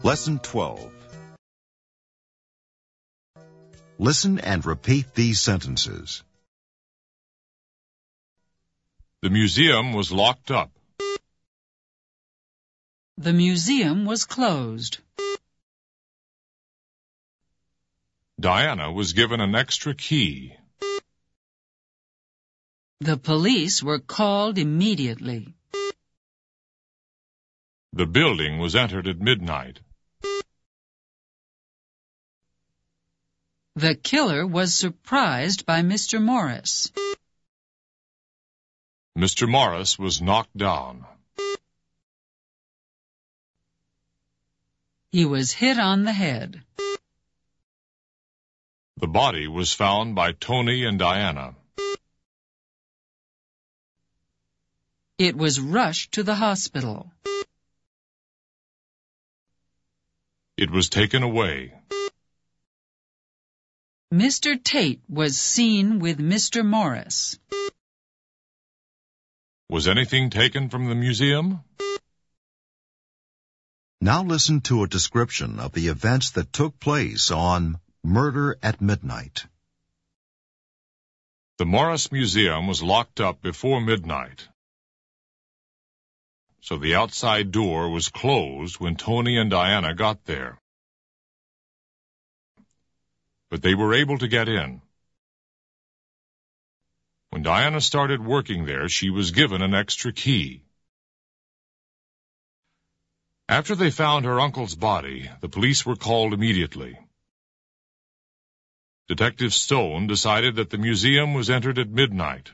Lesson 12. Listen and repeat these sentences. The museum was locked up. The museum was closed. Diana was given an extra key. The police were called immediately. The building was entered at midnight. The killer was surprised by Mr. Morris. Mr. Morris was knocked down. He was hit on the head. The body was found by Tony and Diana. It was rushed to the hospital. It was taken away. Mr. Tate was seen with Mr. Morris. Was anything taken from the museum? Now listen to a description of the events that took place on Murder at Midnight. The Morris Museum was locked up before midnight, so the outside door was closed when Tony and Diana got there. But they were able to get in. When Diana started working there, she was given an extra key. After they found her uncle's body, the police were called immediately. Detective Stone decided that the museum was entered at midnight.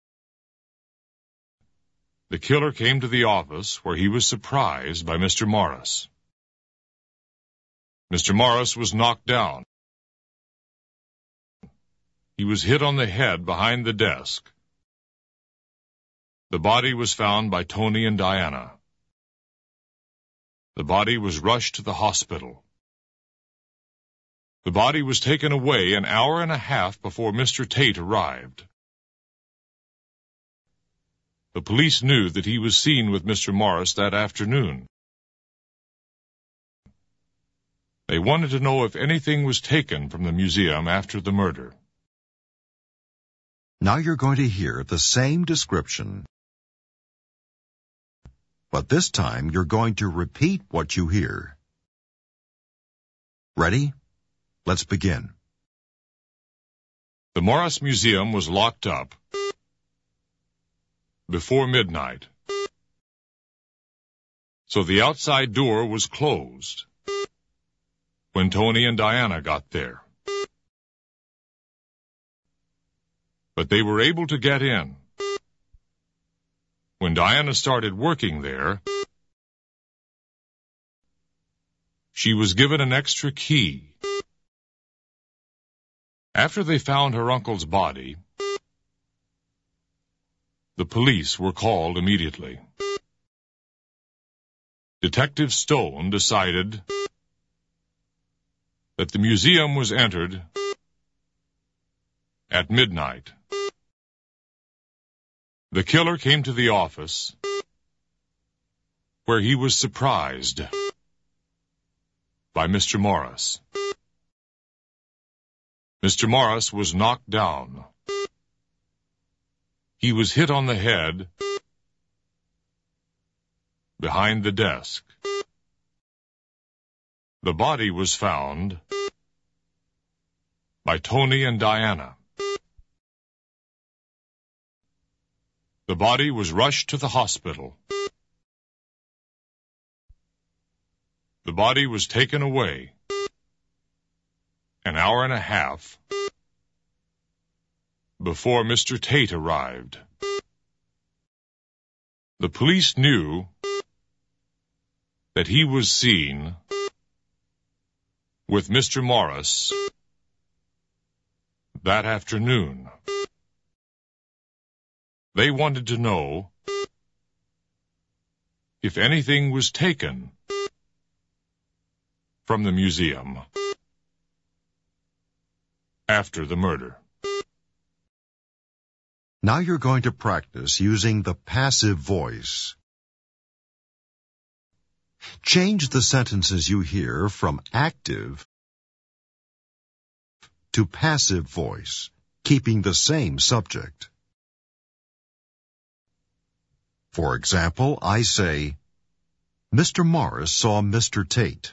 The killer came to the office where he was surprised by Mr. Morris. Mr. Morris was knocked down. He was hit on the head behind the desk. The body was found by Tony and Diana. The body was rushed to the hospital. The body was taken away an hour and a half before Mr. Tate arrived. The police knew that he was seen with Mr. Morris that afternoon. They wanted to know if anything was taken from the museum after the murder. Now you're going to hear the same description, but this time you're going to repeat what you hear. Ready? Let's begin. The Morris Museum was locked up before midnight, so the outside door was closed when Tony and Diana got there. But they were able to get in. When Diana started working there, she was given an extra key. After they found her uncle's body, the police were called immediately. Detective Stone decided that the museum was entered at midnight. The killer came to the office where he was surprised by Mr. Morris. Mr. Morris was knocked down. He was hit on the head behind the desk. The body was found by Tony and Diana. The body was rushed to the hospital. The body was taken away an hour and a half before Mr. Tate arrived. The police knew that he was seen with Mr. Morris that afternoon. They wanted to know if anything was taken from the museum after the murder. Now you're going to practice using the passive voice. Change the sentences you hear from active to passive voice, keeping the same subject. For example, I say, Mr. Morris saw Mr. Tate.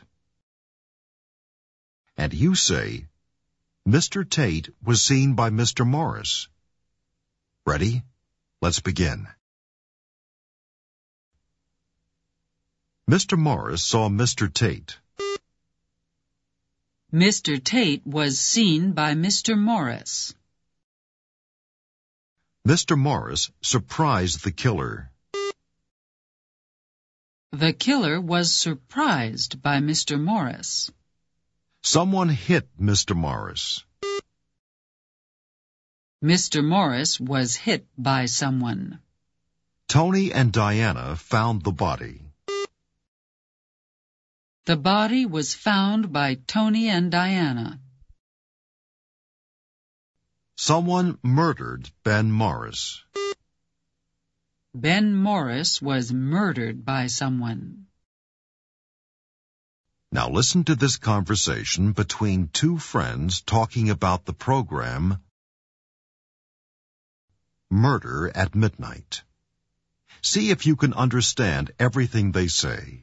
And you say, Mr. Tate was seen by Mr. Morris. Ready? Let's begin. Mr. Morris saw Mr. Tate. Mr. Tate was seen by Mr. Morris. Mr. Morris surprised the killer. The killer was surprised by Mr. Morris. Someone hit Mr. Morris. Mr. Morris was hit by someone. Tony and Diana found the body. The body was found by Tony and Diana. Someone murdered Ben Morris. Ben Morris was murdered by someone. Now listen to this conversation between two friends talking about the program Murder at Midnight. See if you can understand everything they say.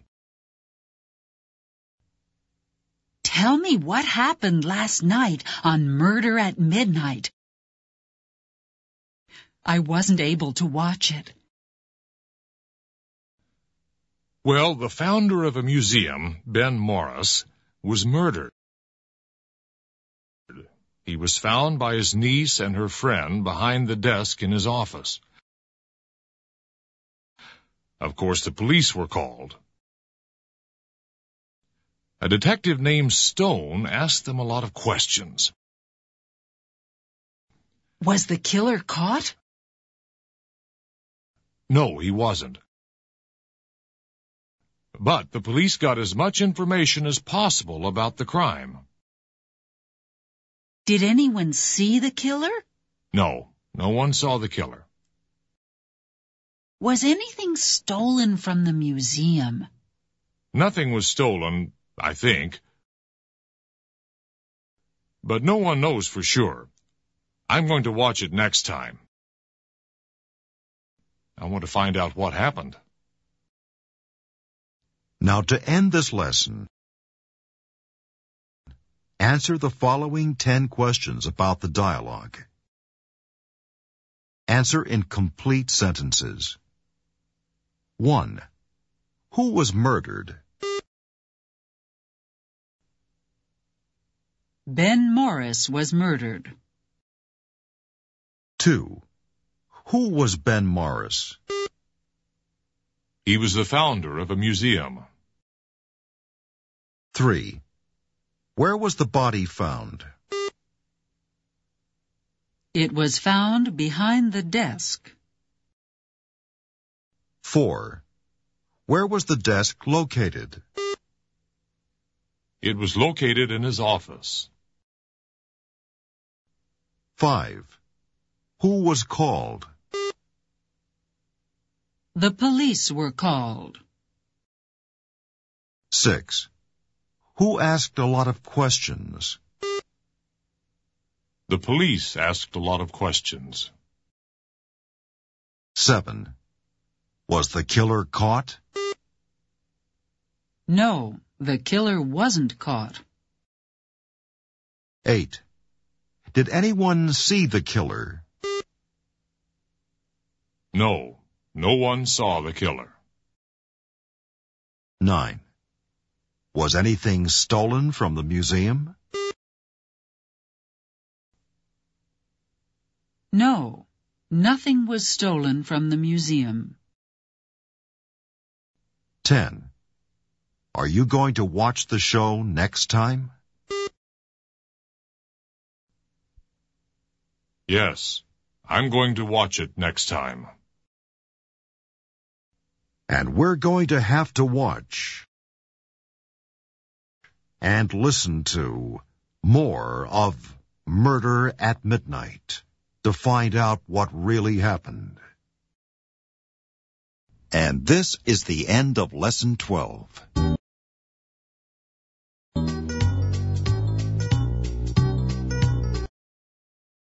Tell me what happened last night on Murder at Midnight. I wasn't able to watch it. Well, the founder of a museum, Ben Morris, was murdered. He was found by his niece and her friend behind the desk in his office. Of course, the police were called. A detective named Stone asked them a lot of questions. Was the killer caught? No, he wasn't. But the police got as much information as possible about the crime. Did anyone see the killer? No, no one saw the killer. Was anything stolen from the museum? Nothing was stolen, I think. But no one knows for sure. I'm going to watch it next time. I want to find out what happened. Now to end this lesson, answer the following 10 questions about the dialogue. Answer in complete sentences. 1. Who was murdered? Ben Morris was murdered. 2. Who was Ben Morris? He was the founder of a museum. 3. Where was the body found? It was found behind the desk. 4. Where was the desk located? It was located in his office. 5. Who was called? The police were called. 6. Who asked a lot of questions? The police asked a lot of questions. 7. Was the killer caught? No, the killer wasn't caught. 8. Did anyone see the killer? No, no one saw the killer. 9. Was anything stolen from the museum? No, nothing was stolen from the museum. 10. Are you going to watch the show next time? Yes, I'm going to watch it next time. And we're going to have to watch and listen to more of Murder at Midnight to find out what really happened. And this is the end of Lesson 12.